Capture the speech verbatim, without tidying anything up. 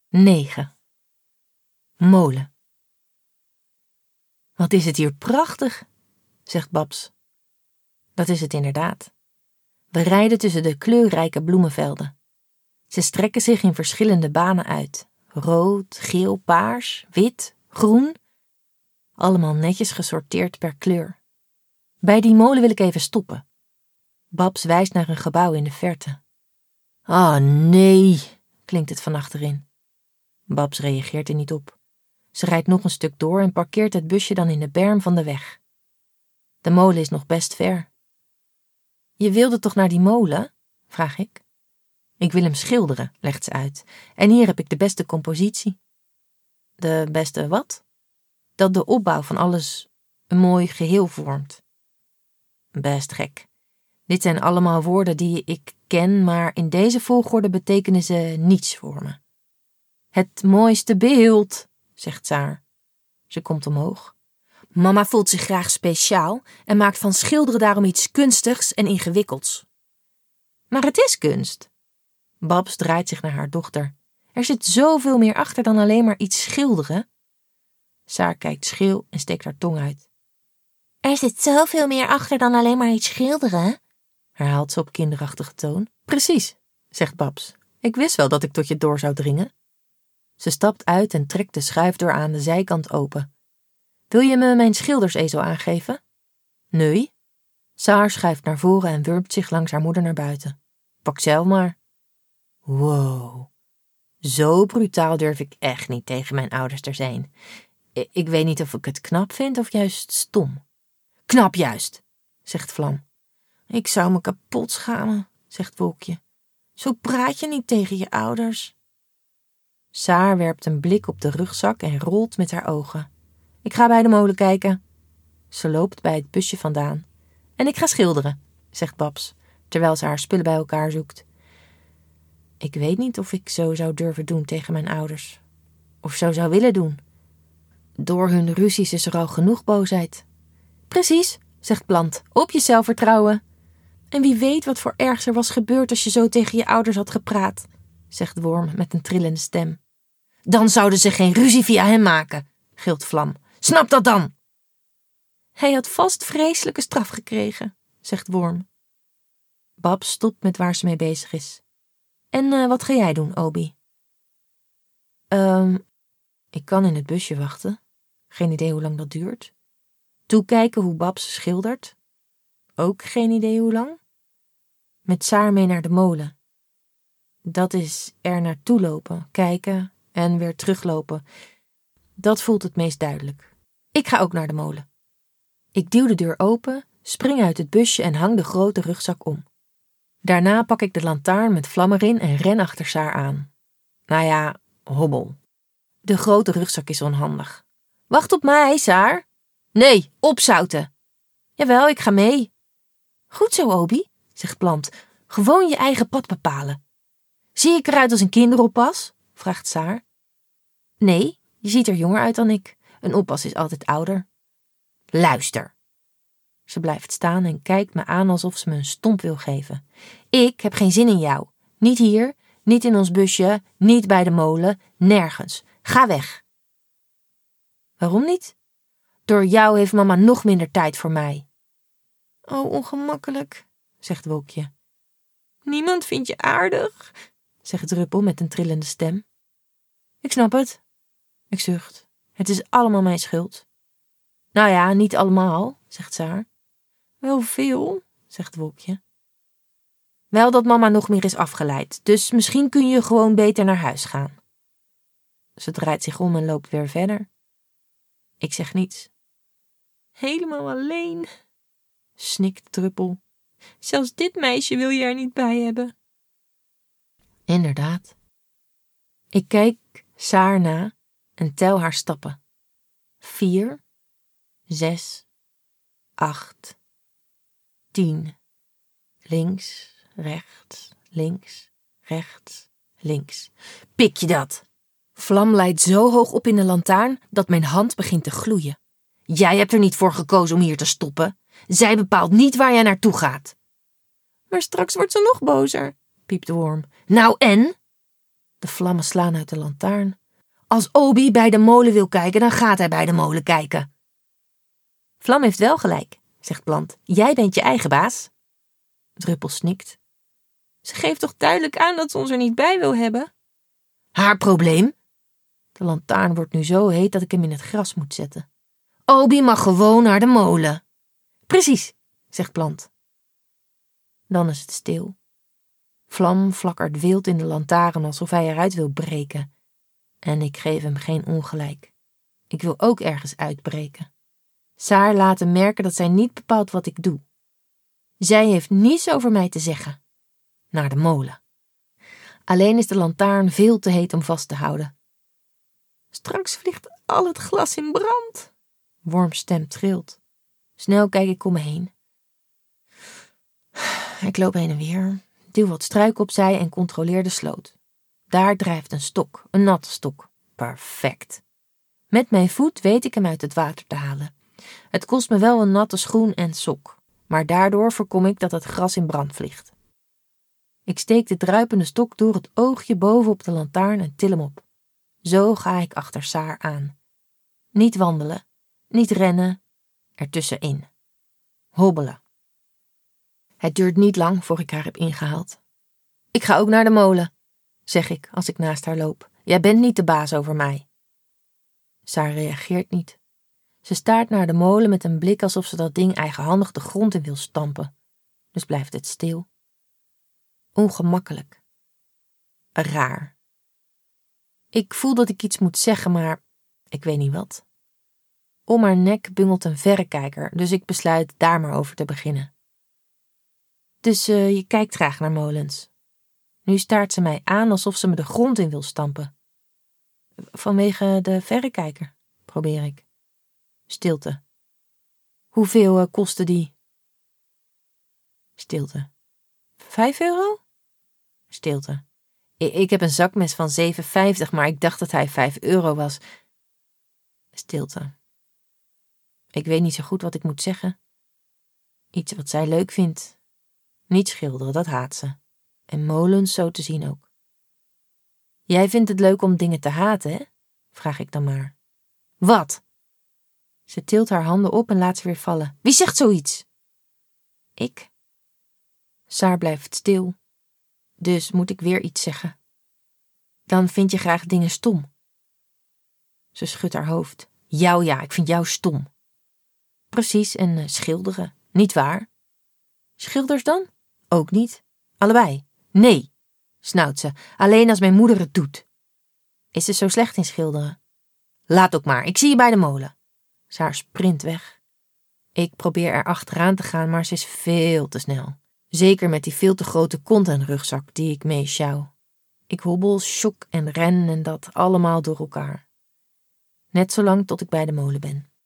negen. Molen. Wat is het hier prachtig, zegt Babs. Dat is het inderdaad. We rijden tussen de kleurrijke bloemenvelden. Ze strekken zich in verschillende banen uit. Rood, geel, paars, wit, groen. Allemaal netjes gesorteerd per kleur. Bij die molen wil ik even stoppen. Babs wijst naar een gebouw in de verte. Ah, nee, klinkt het van achterin. Babs reageert er niet op. Ze rijdt nog een stuk door en parkeert het busje dan in de berm van de weg. De molen is nog best ver. Je wilde toch naar die molen? Vraag ik. Ik wil hem schilderen, legt ze uit. En hier heb ik de beste compositie. De beste wat? Dat de opbouw van alles een mooi geheel vormt. Best gek. Dit zijn allemaal woorden die ik ken, maar in deze volgorde betekenen ze niets voor me. Het mooiste beeld, zegt Saar. Ze komt omhoog. Mama voelt zich graag speciaal en maakt van schilderen daarom iets kunstigs en ingewikkelds. Maar het is kunst. Babs draait zich naar haar dochter. Er zit zoveel meer achter dan alleen maar iets schilderen. Saar kijkt scheel en steekt haar tong uit. Er zit zoveel meer achter dan alleen maar iets schilderen, herhaalt ze op kinderachtige toon. Precies, zegt Babs. Ik wist wel dat ik tot je door zou dringen. Ze stapt uit en trekt de schuifdeur aan de zijkant open. Wil je me mijn schildersezel aangeven? Nee. Saar schuift naar voren en wurmt zich langs haar moeder naar buiten. Pak zelf maar. Wow. Zo brutaal durf ik echt niet tegen mijn ouders te zijn. I- ik weet niet of ik het knap vind of juist stom. Knap juist, zegt Vlam. Ik zou me kapot schamen, zegt Wolkje. Zo praat je niet tegen je ouders. Saar werpt een blik op de rugzak en rolt met haar ogen. Ik ga bij de molen kijken. Ze loopt bij het busje vandaan. En ik ga schilderen, zegt Babs, terwijl ze haar spullen bij elkaar zoekt. Ik weet niet of ik zo zou durven doen tegen mijn ouders. Of zo zou willen doen. Door hun ruzies is er al genoeg boosheid. Precies, zegt Plant, op je zelfvertrouwen. En wie weet wat voor ergs er was gebeurd als je zo tegen je ouders had gepraat, zegt Worm met een trillende stem. Dan zouden ze geen ruzie via hem maken, gilt Vlam. Snap dat dan? Hij had vast vreselijke straf gekregen, zegt Worm. Babs stopt met waar ze mee bezig is. En uh, wat ga jij doen, Obi? Um, ik kan in het busje wachten. Geen idee hoe lang dat duurt. Toekijken hoe Babs schildert. Ook geen idee hoe lang. Met Saar mee naar de molen. Dat is er naartoe lopen, kijken en weer teruglopen. Dat voelt het meest duidelijk. Ik ga ook naar de molen. Ik duw de deur open, spring uit het busje en hang de grote rugzak om. Daarna pak ik de lantaarn met vlam erin en ren achter Saar aan. Nou ja, hobbel. De grote rugzak is onhandig. Wacht op mij, Saar. Nee, opzouten. Jawel, ik ga mee. Goed zo, Obi, zegt Plant. Gewoon je eigen pad bepalen. Zie ik eruit als een kinderoppas? Vraagt Saar. Nee, je ziet er jonger uit dan ik. Een oppas is altijd ouder. Luister. Ze blijft staan en kijkt me aan alsof ze me een stomp wil geven. Ik heb geen zin in jou. Niet hier, niet in ons busje, niet bij de molen, nergens. Ga weg. Waarom niet? Door jou heeft mama nog minder tijd voor mij. Oh, ongemakkelijk, zegt Wolkje. Niemand vindt je aardig, zegt Druppel met een trillende stem. Ik snap het. Ik zucht. Het is allemaal mijn schuld. Nou ja, niet allemaal, zegt Saar. Wel veel, zegt Wolkje. Wel dat mama nog meer is afgeleid, dus misschien kun je gewoon beter naar huis gaan. Ze draait zich om en loopt weer verder. Ik zeg niets. Helemaal alleen, snikt Druppel. Zelfs dit meisje wil je er niet bij hebben. Inderdaad. Ik kijk Saar na en tel haar stappen. Vier, zes, acht, tien. Links, rechts, links, rechts, links. Pik je dat? Vlam leidt zo hoog op in de lantaarn dat mijn hand begint te gloeien. Jij hebt er niet voor gekozen om hier te stoppen. Zij bepaalt niet waar jij naartoe gaat. Maar straks wordt ze nog bozer, piept de worm. Nou en? De vlammen slaan uit de lantaarn. Als Obi bij de molen wil kijken, dan gaat hij bij de molen kijken. Vlam heeft wel gelijk, zegt Plant. Jij bent je eigen baas. Druppel snikt. Ze geeft toch duidelijk aan dat ze ons er niet bij wil hebben? Haar probleem. De lantaarn wordt nu zo heet dat ik hem in het gras moet zetten. Obi mag gewoon naar de molen. Precies, zegt Plant. Dan is het stil. Vlam flakkert wild in de lantaarn alsof hij eruit wil breken. En ik geef hem geen ongelijk. Ik wil ook ergens uitbreken. Saar laat hem merken dat zij niet bepaalt wat ik doe. Zij heeft niets over mij te zeggen. Naar de molen. Alleen is de lantaarn veel te heet om vast te houden. Straks vliegt al het glas in brand. Worms stem trilt. Snel kijk ik om me heen. Ik loop heen en weer, duw wat struiken opzij en controleer de sloot. Daar drijft een stok, een natte stok. Perfect. Met mijn voet weet ik hem uit het water te halen. Het kost me wel een natte schoen en sok, maar daardoor voorkom ik dat het gras in brand vliegt. Ik steek de druipende stok door het oogje boven op de lantaarn en til hem op. Zo ga ik achter Saar aan. Niet wandelen, niet rennen, ertussenin. Hobbelen. Het duurt niet lang voor ik haar heb ingehaald. Ik ga ook naar de molen, zeg ik als ik naast haar loop. Jij bent niet de baas over mij. Saar reageert niet. Ze staart naar de molen met een blik alsof ze dat ding eigenhandig de grond in wil stampen. Dus blijft het stil. Ongemakkelijk. Raar. Ik voel dat ik iets moet zeggen, maar ik weet niet wat. Om haar nek bungelt een verrekijker, dus ik besluit daar maar over te beginnen. Dus uh, je kijkt graag naar molens. Nu staart ze mij aan alsof ze me de grond in wil stampen. Vanwege de verrekijker, probeer ik. Stilte. Hoeveel uh, kostte die? Stilte. Vijf euro? Stilte. I- ik heb een zakmes van zeven vijftig, maar ik dacht dat hij vijf euro was. Stilte. Ik weet niet zo goed wat ik moet zeggen. Iets wat zij leuk vindt. Niet schilderen, dat haat ze. En molens zo te zien ook. Jij vindt het leuk om dingen te haten, hè? Vraag ik dan maar. Wat? Ze tilt haar handen op en laat ze weer vallen. Wie zegt zoiets? Ik. Saar blijft stil. Dus moet ik weer iets zeggen. Dan vind je graag dingen stom. Ze schudt haar hoofd. Jou ja, ik vind jou stom. Precies, en uh, schilderen. Niet waar? Schilders dan? Ook niet. Allebei. Nee, snauwt ze. Alleen als mijn moeder het doet. Is ze zo slecht in schilderen? Laat ook maar, ik zie je bij de molen. Saar sprint weg. Ik probeer er achteraan te gaan, maar ze is veel te snel. Zeker met die veel te grote containerrugzak die ik mee sjouw. Ik hobbel, sjok en ren en dat allemaal door elkaar. Net zolang tot ik bij de molen ben.